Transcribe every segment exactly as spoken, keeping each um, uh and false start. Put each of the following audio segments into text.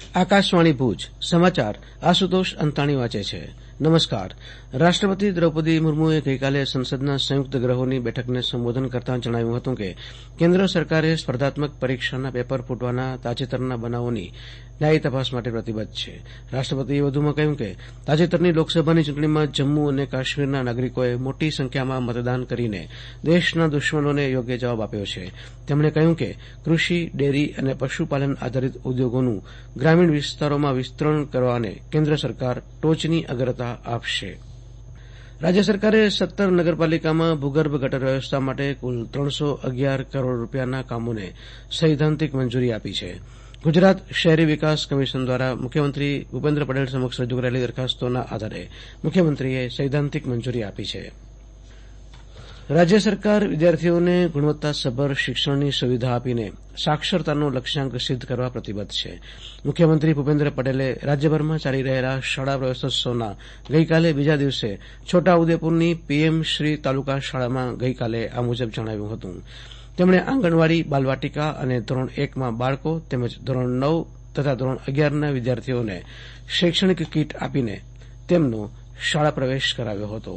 આકાશવાણી ભુજ સમાચાર આશુતોષ અંતાણી વાંચે છે. નમસ્કાર. રાષ્ટ્રપતિ દ્રૌપદી મુર્મુએ ગઈકાલે સંસદના સંયુક્ત ગૃહોની બેઠકને સંબોધન કરતાં જણાવ્યું હતું કે કેન્દ્ર સરકારે સ્પર્ધાત્મક પરીક્ષાના પેપર ફૂટવાના તાજેતરના બનાવોની ન્યાયી તપાસ માટે પ્રતિબદ્ધ છે. રાષ્ટ્રપતિએ વધુમાં કહ્યું કે તાજેતરની લોકસભાની ચૂંટણીમાં જમ્મુ અને કાશ્મીરના નાગરિકોએ મોટી સંખ્યામાં મતદાન કરીને દેશના દુશ્મનોને યોગ્ય જવાબ આપ્યો છે. તેમણે કહ્યું કે કૃષિ, ડેરી અને પશુપાલન આધારિત ઉદ્યોગોનું ગ્રામીણ વિસ્તારોમાં વિસ્તરણ કરવાને કેન્દ્ર સરકાર ટોચની અગ્રતા આપશે. રાજ્ય સરકારે સત્તર નગરપાલિકામાં ભૂગર્ભ ગટર વ્યવસ્થા માટે કુલ ત્રણસો અગિયાર કરોડ રૂપિયાના કામોને સૈદ્ધાંતિક મંજૂરી આપી છે. ગુજરાત શહેરી વિકાસ કમિશન દ્વારા મુખ્યમંત્રી ભૂપેન્દ્ર પટેલ સમક્ષ રજૂ કરાયેલી દરખાસ્તોના આધારે મુખ્યમંત્રીએ સૈદ્ધાંતિક મંજૂરી આપી છે. રાજ્ય સરકાર વિદ્યાર્થીઓને ગુણવત્તાસભર શિક્ષણની સુવિધા આપીને સાક્ષરતાનો લક્ષ્યાંક સિદ્ધ કરવા પ્રતિબદ્ધ છે. મુખ્યમંત્રી ભૂપેન્દ્ર પટેલે રાજ્યભરમાં ચાલી રહેલા શાળા પ્રવેશોત્સવના ગઈકાલે બીજા દિવસે છોટાઉદેપુરની પીએમ શ્રી તાલુકા શાળામાં ગઈકાલે આ મુજબ જણાવ્યું હતું. તેમણે આંગણવાડી, બાલવાટિકા અને ધોરણ એકમાં બાળકો તેમજ ધોરણ નવ તથા ધોરણ અગિયારના વિદ્યાર્થીઓને શૈક્ષણિક કીટ આપીને તેમનો શાળા પ્રવેશ કરાવ્યો હતો.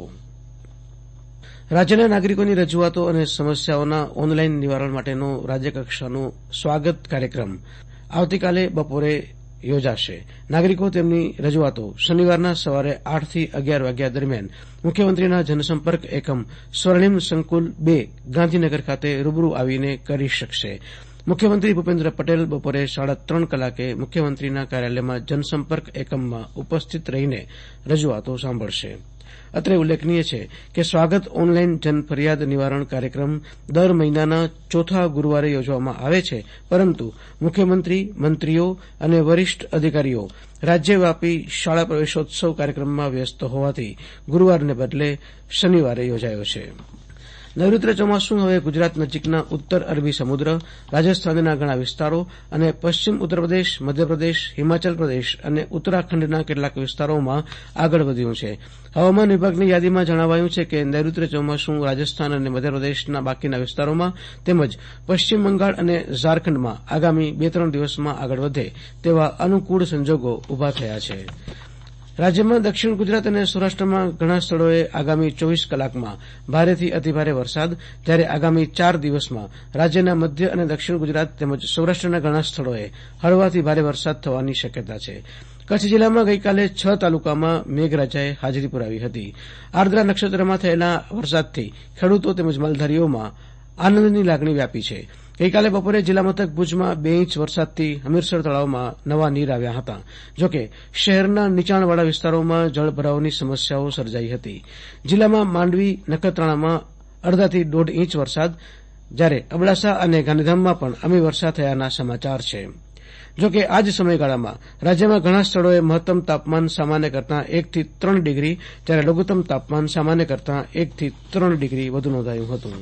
રાજ્યના નાગરિકોની રજૂઆતો અને સમસ્યાઓના ઓનલાઈન નિવારણ માટેનો રાજ્યકક્ષાનો સ્વાગત કાર્યક્રમ આવતીકાલે બપોરે યોજાશે. નાગરિકો તેમની રજૂઆતો શનિવારના સવારે આઠ થી અગિયાર વાગ્યા દરમિયાન મુખ્યમંત્રીના જનસંપર્ક એકમ સ્વર્ણિમ સંકુલ બે ગાંધીનગર ખાતે રૂબરૂ આવીને કરી શકશે. મુખ્યમંત્રી ભૂપેન્દ્ર પટેલ બપોરે સાડા ત્રણ કલાકે મુખ્યમંત્રીના કાર્યાલયમાં જનસંપર્ક એકમમાં ઉપસ્થિત રહીને રજૂઆતો સાંભળશે. અત્રે ઉલ્લેખનીય છે કે સ્વાગત ઓનલાઈન જન ફરિયાદ નિવારણ કાર્યક્રમ દર મહિનાના ચોથા ગુરુવારે યોજવામાં આવે છે, પરંતુ મુખ્યમંત્રી, મંત્રીઓ અને વરિષ્ઠ અધિકારીઓ રાજ્યવ્યાપી શાળા પ્રવેશોત્સવ કાર્યક્રમમાં વ્યસ્ત હોવાથી ગુરુવારને બદલે શનિવારે યોજાયો છે. નૈઋત્ય ચોમાસું હવે ગુજરાત નજીકના ઉત્તર અરબી સમુદ્ર, રાજસ્થાનના ઘણા વિસ્તારો અને પશ્ચિમ ઉત્તરપ્રદેશ, મધ્યપ્રદેશ, હિમાચલ પ્રદેશ અને ઉત્તરાખંડના કેટલાક વિસ્તારોમાં આગળ વધ્યું છે. હવામાન વિભાગની યાદીમાં જણાવાયું છે કે નૈઋત્ય ચોમાસું રાજસ્થાન અને મધ્યપ્રદેશના બાકીના વિસ્તારોમાં તેમજ પશ્ચિમ બંગાળ અને ઝારખંડમાં આગામી બે ત્રણ દિવસમાં આગળ વધે તેવા અનુકૂળ સંજોગો ઉભા થયા છે. રાજ્યમાં દક્ષિણ ગુજરાત અને સૌરાષ્ટ્રમાં ઘણા સ્થળોએ આગામી ચોવીસ કલાકમાં ભારેથી અતિભારે વરસાદ, જ્યારે આગામી ચાર દિવસમાં રાજ્યના મધ્ય અને દક્ષિણ ગુજરાત તેમજ સૌરાષ્ટ્રના ઘણા સ્થળોએ હળવાથી ભારે વરસાદ થવાની શક્યતા છે. કચ્છ જિલ્લામાં ગઈકાલે છ તાલુકામાં મેઘરાજાએ હાજરી પુરાવી હતી. આર્દ્રા નક્ષત્રમાં થયેલા વરસાદથી ખેડૂતો તેમજ માલધારીઓમાં આનંદની લાગણી વ્યાપી છે. ગઈકાલે બપોરે જિલ્લા મથક ભુજમાં બે ઇંચ વરસાદથી હમીરસર તળાવમાં નવા નીર આવ્યા હતા. જોકે શહેરના નીચાણવાળા વિસ્તારોમાં જળભરાવની સમસ્યાઓ સર્જાઈ હતી. જિલ્લામાં માંડવી, નખત્રાણામાં અડધાથી દોઢ ઇંચ વરસાદ, જ્યારે અબડાસા અને ગાંધીધામમાં પણ અમી વર્ષા થયાના સમાચાર છે. જોકે આ જ સમયગાળામાં રાજ્યમાં ઘણા સ્થળોએ મહત્તમ તાપમાન સામાન્ય કરતાં એકથી ત્રણ ડિગ્રી, જ્યારે લઘુત્તમ તાપમાન સામાન્ય કરતાં એકથી ત્રણ ડિગ્રી વધુ નોંધાયું હતું.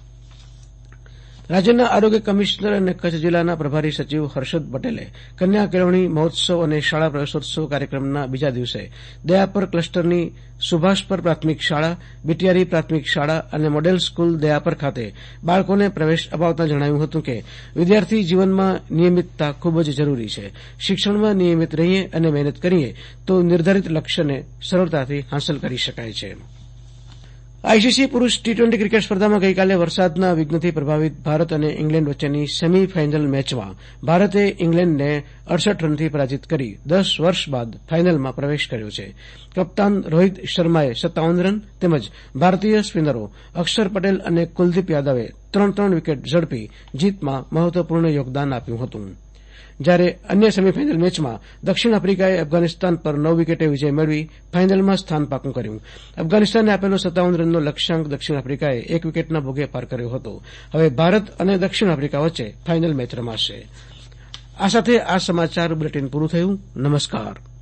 રાજ્યના આરોગ્ય કમિશનર અને કચ્છ જિલ્લાના પ્રભારી સચિવ હર્ષદ પટેલે કન્યા કેળવણી મહોત્સવ અને શાળા પ્રવેશોત્સવ કાર્યક્રમના બીજા દિવસે દયાપર ક્લસ્ટરની સુભાષપર પ્રાથમિક શાળા, બીટીઆરી પ્રાથમિક શાળા અને મોડેલ સ્કૂલ દયાપર ખાતે બાળકોને પ્રવેશ અપાવતા જણાવ્યું હતું કે વિદ્યાર્થી જીવનમાં નિયમિતતા ખૂબ જ જરૂરી છે. શિક્ષણમાં નિયમિત રહીએ અને મહેનત કરીએ તો નિર્ધારિત લક્ષ્યને સરળતાથી હાંસલ કરી શકાય છે. આઈસીસી પુરૂષ ટી ટ્વેન્ટી ક્રિકેટ સ્પર્ધામાં ગઈકાલે વરસાદના વિઘ્નથી પ્રભાવિત ભારત અને ઇંગ્લેન્ડ વચ્ચેની સેમી ફાઇનલ મેચમાં ભારતે ઇંગ્લેન્ડને અડસઠ રનથી પરાજિત કરી દસ વર્ષ બાદ ફાઇનલમાં પ્રવેશ કર્યો છે. કપ્તાન રોહિત શર્માએ સત્તાવન રન તેમજ ભારતીય સ્પિનરો અક્ષર પટેલ અને કુલદીપ યાદવે ત્રણ ત્રણ વિકેટ ઝડપી જીતમાં મહત્વપૂર્ણ યોગદાન આપ્યું હતું. જ્યારે અન્ય સેમીફાઇનલ મેચમાં દક્ષિણ આફ્રિકાએ અફઘાનિસ્તાન પર નવ વિકેટે વિજય મેળવી ફાઇનલમાં સ્થાન પાકું કર્યું. અફઘાનિસ્તાને આપેલો સત્તાવન રનનો લક્ષ્યાંક દક્ષિણ આફ્રિકાએ એક વિકેટના ભોગે પાર કર્યો હતો. હવે ભારત અને દક્ષિણ આફ્રિકા વચ્ચે ફાઇનલ મેચ રમાશે. આ સાથે આ સમાચાર બુલેટિન પૂરું થયું. નમસ્કાર.